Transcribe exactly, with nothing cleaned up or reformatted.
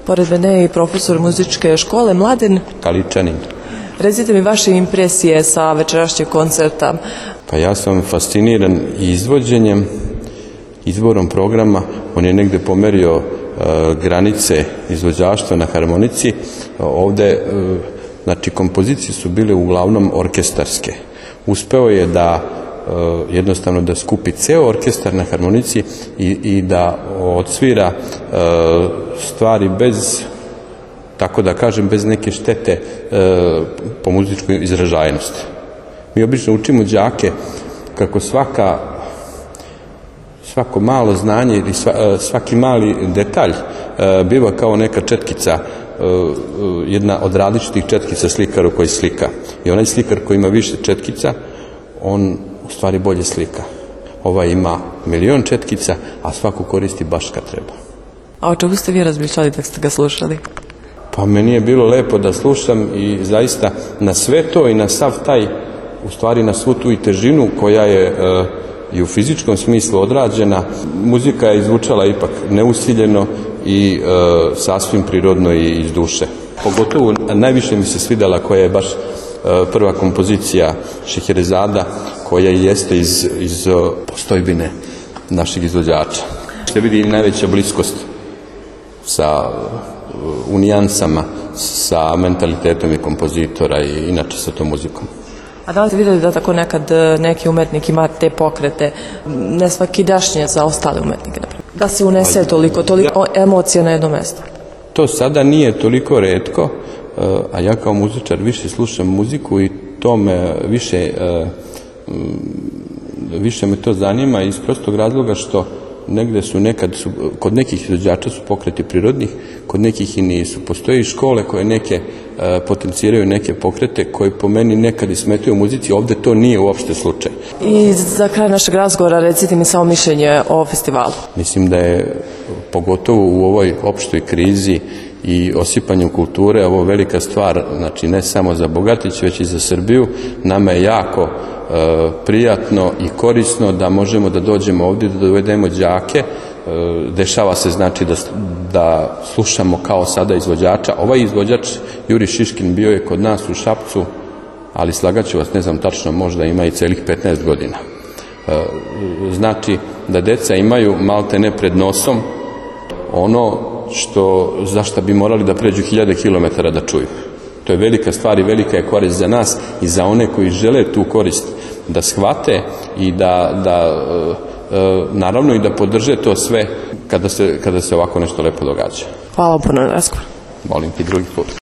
Pored mene je i profesor muzičke škole Mladen Kaličanin. Recite mi vaše impresije sa večerašnjeg koncerta. Pa ja sam fasciniran izvođenjem, izborom programa. On je negde pomerio uh, granice izvođaštva na harmonici. Ovde, uh, znači, kompozicije su bile uglavnom orkestarske. Uspeo je da uh, jednostavno da skupi ceo orkestar na harmonici i, i da odsvira uh, stvari bez, tako da kažem, bez neke štete e, po muzičkoj izražajnosti. Mi obično učimo đake kako svaka, svako malo znanje ili sva, svaki mali detalj e, biva kao neka četkica, e, jedna od različitih četkica slikaru koji slika. I onaj slikar koji ima više četkica, on u stvari bolje slika. Ovaj ima milion četkica, a svaku koristi baš kad treba. A o čemu ste vi razmišljali dok ste ga slušali? Pa meni je bilo lepo da slušam i zaista na sve to i na sav taj, u stvari na svu tu i težinu koja je e, i u fizičkom smislu odrađena. Muzika je izvučala ipak neusiljeno i e, sasvim prirodno i iz duše. Pogotovo najviše mi se svidela koja je baš e, prva kompozicija Šeherezada, koja jeste iz, iz postojbine naših izvođača. Se vidi najveća bliskost sa u nijansama sa mentalitetom i kompozitora i inače sa tom muzikom. A da li ste vidjeli da tako nekad neki umetnik ima te pokrete nesvakidašnje za ostale umetnike? Da se unese toliko, toliko emocija na jedno mesto? To sada nije toliko retko, a ja kao muzičar više slušam muziku i to me više, više me to zanima iz prostog razloga što negde su nekad, su, kod nekih izvođača su pokreti prirodnih, kod nekih i nisu. Postoje i škole koje neke e, potenciraju neke pokrete koji po meni nekad i smetaju u muzici, ovde to nije uopšte slučaj. I za kraj našeg razgovora recite mi samo mišljenje o festivalu. Mislim da je pogotovo u ovoj opštoj krizi i osipanju kulture ovo velika stvar, znači ne samo za Bogatić, već i za Srbiju. Nama je jako e, prijatno i korisno da možemo da dođemo ovdje, da dovedemo đake. E, dešava se znači da, da slušamo kao sada izvođača. Ovaj izvođač, Juri Šiškin, bio je kod nas u Šapcu, ali slagaću vas, ne znam tačno, možda ima i celih petnaest godina. E, znači da deca imaju malte ne pred nosom ono što, zašto bi morali da pređu hiljade kilometara da čuju. To je velika stvar i velika je korist za nas i za one koji žele tu korist da shvate i da, da e, naravno i da podrže to sve kada se, kada se ovako nešto lepo događa. Hvala puno na razgovor. Molim ti drugi put.